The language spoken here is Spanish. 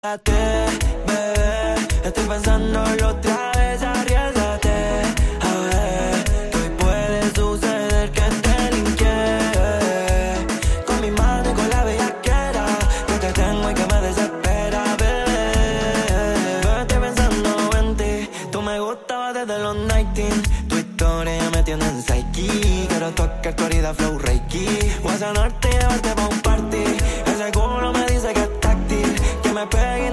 Bebé, estoy pensándolo otra vez, arriésgate. A ver, que hoy puede suceder que te linké. Con mi mano y con la bellaquera que te tengo y que me desespera, bebé. Estoy pensando en ti, tú me gustabas desde los 19. Tu historia ya me tiene en psyche. Quiero tocar tu herida flow reiki. Voy a sanarte y llevarte pa' un party. Ese culo me dice que es táctil, que me pegue